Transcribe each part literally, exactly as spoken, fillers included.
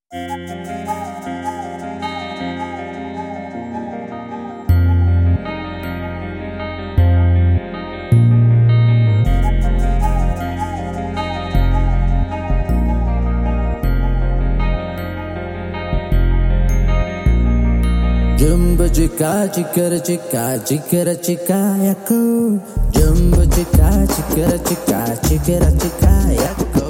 Jumbo chica, chicara chica, chicara chica, yako. Jumbo chica, chicara chica, chicara chica, yako.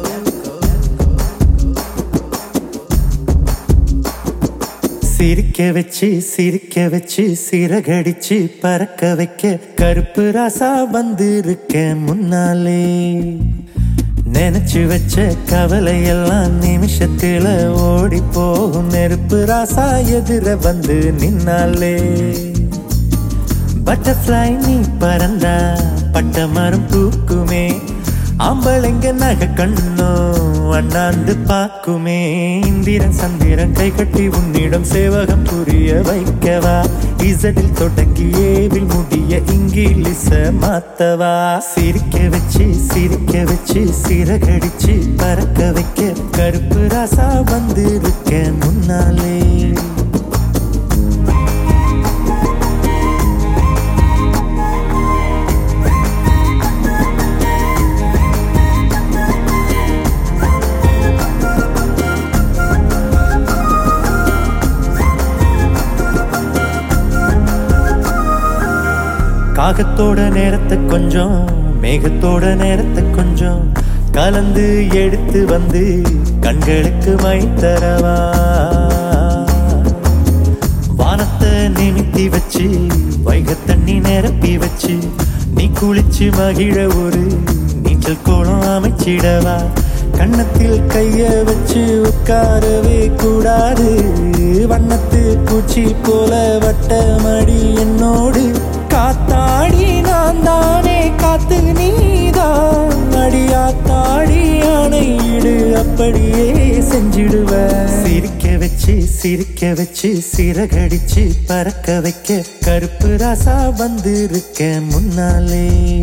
சிரிக்க வச்சு சிரிக்க வச்சு சிறகடிச்சு பறக்க வைக்க கருப்பு ராசா வந்திருக்க முன்னாலே நினைச்சு வச்ச கவலையெல்லாம் நிமிஷத்துல ஓடி போகும் நெருப்பு ராசா எதிர வந்து நின்னாலே பட்டர்ஃப்ளை நீ பறந்தா பட்ட மரம் பூக்குமே ஆம்பளைங்க நகை கண்ணோ அண்ணாந்து பாக்குமே இந்திரன் சந்திரன் கை கட்டி உன்னிடம் சேவகம் புரிய வைக்கவா இசடில் தொடங்கி ஏவில் முடிய இங்கிலீஷ மாத்தவா சிரிக்க வச்சு சிரிக்க வச்சு சிறகடிச்சு பறக்க வைக்க கருப்பு ராசா வந்திருக்க முன்னாலே காகத்தோட நேரத்தை கொஞ்சம் மேகத்தோட நேரத்தை கொஞ்சம் கலந்து எடுத்து வந்து கண்களுக்கு மை தரவா வானத்தை நிமித்தி வச்சு வைக தண்ணி நிரப்பி வச்சு நீ குளிச்சு மகிழ ஒரு நீச்சல் கோலம் அமைச்சிடவா கண்ணத்தில் கைய வச்சு உட்காரவே கூடாது வண்ணத்து பூச்சி போல வட்டமடி என்னோடு காத்தாடி நான் தானே காத்து நீதான் அடியாத்தாடி ஆணையிடு அப்படியே செஞ்சிடுவ சிரிக்க வச்சு சிரிக்க வச்சு சிறகடிச்சு பறக்க வைக்க கருப்பு ராசா வந்திருக்க முன்னாலே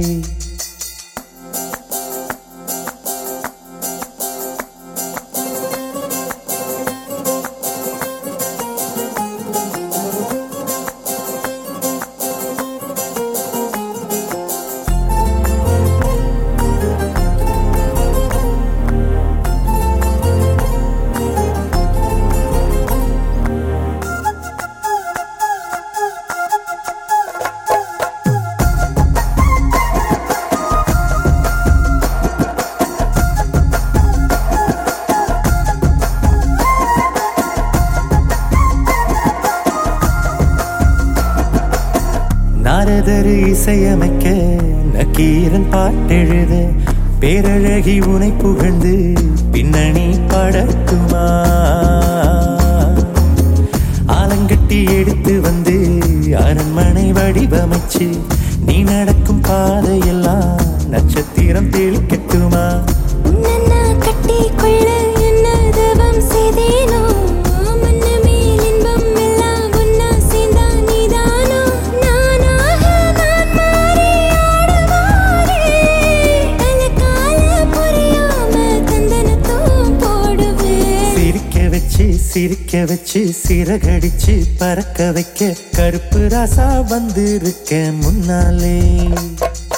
நாரதரு இசையமைக்க நக்கீரன் பாட்டெழுத பேரழகி உனை புகழ்ந்து பின்னணி பாடட்டுமா ஆலங்கட்டி எடுத்து வந்து அரண்மனை வடிவமைச்சு நீ நடக்கும் பாதையெல்லாம் நட்சத்திரம் தெளிக்கட்டுமா கட்டி கொள்ள என்ன தவம் செய்தேனோ சிரிக்க வச்சு சிறகடிச்சு பறக்க வைக்க கருப்பு ராசா வந்திருக்க முன்னாலே